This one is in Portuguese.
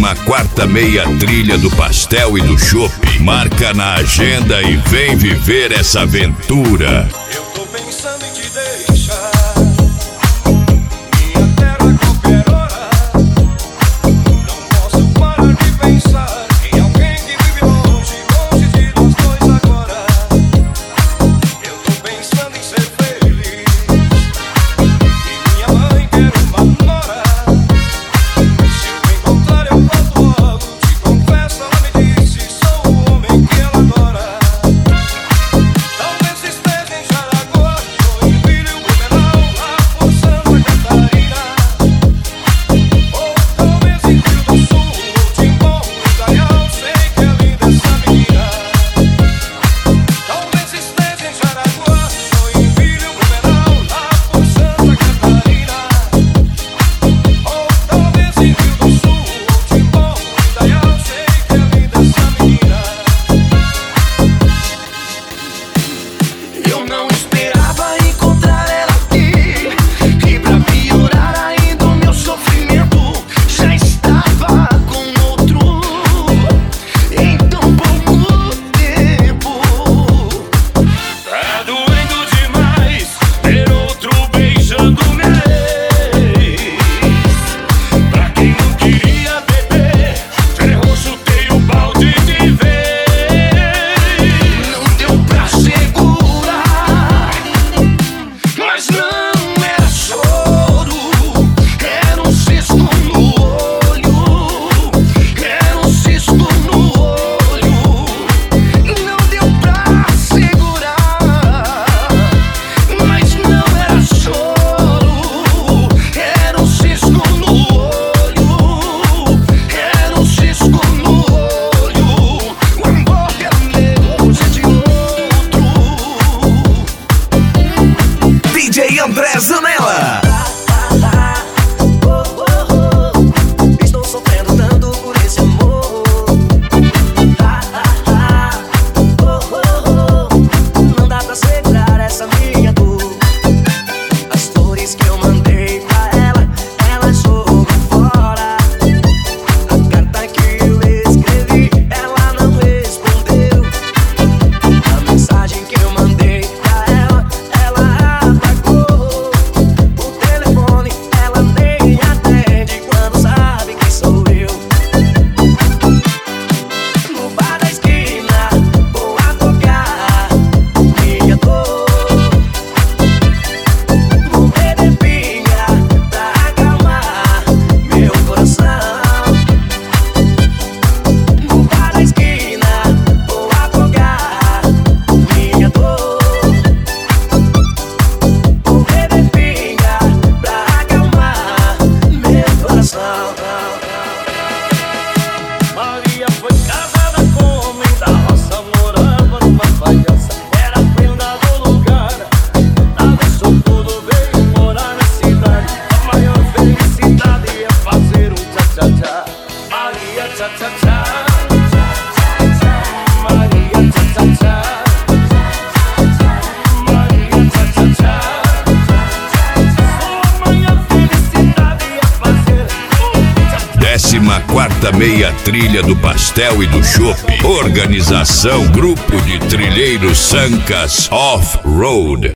14ª meia trilha do pastel e do chopp. Marca na agenda e vem viver essa aventura. Eu tô pensando em te deixar. Minha terra qualquer hora. Não posso parar de pensar em alguém que vive longe, longe de nós dois agora. Eu tô pensando em ser feliz. E minha mãe quer uma nora. Se eu encontrar eu volto logo. Te confesso, ela me disse, sou o homem que ela adora. Talvez esteja em Jaraguá, Joinville, Blumenau, lá por Santa Catarina. Ou talvez em Rio do Sul, Timbó, Indaial, sei que é linda essa menina. Talvez esteja em Jaraguá, Joinville, Blumenau, lá por Santa Catarina. Ou talvez em Rio do Sul, Timbó, Indaial, sei que é linda essa menina. Eu não esperava encontrar ela aqui. E pra piorar ainda o meu sofrimento já estava com outro em tão pouco tempo. Tá doendo demais ter outro beijando minha ex. Pra quem não queria beber, ferrou, chutei o balde de vez. Não deu pra segurar, mas não era choro. Era um cisco no olho. Era um cisco no olho. Não deu pra segurar, mas não era choro. Era um cisco no olho. Era um cisco no olho. O amor que era meu hoje é de outro. DJ André Zanella. Estou sofrendo tanto por esse amor. Não dá pra segurar essa minha dor. As flores que eu mandei pra ela, ela jogou fora. A carta que eu escrevi, ela não respondeu. A mensagem que eu mandei pra ela apagou. O telefone ela nem atende quando sabe que sou eu. No bar da esquina vou afogar minha dor. Vou beber pinga pra acalmar meu coração. No bar da esquina vou afogar minha dor. Vou beber pinga pra acalmar meu coração. Maria foi casada com homem da roça, morava numa palhaça, era prenda do lugar. Deixou tudo, veio morar na cidade. A maior felicidade é fazer um tcha-tcha-tcha. Maria tcha-tcha-tcha. Maria tcha-tcha-tcha. Maria tcha-tcha-tcha. Sua maior felicidade é fazer um tcha-tcha-tcha. 14ª meia trilha do pastel e do chopp. Organização Grupo de Trilheiros Sancas Off-Road.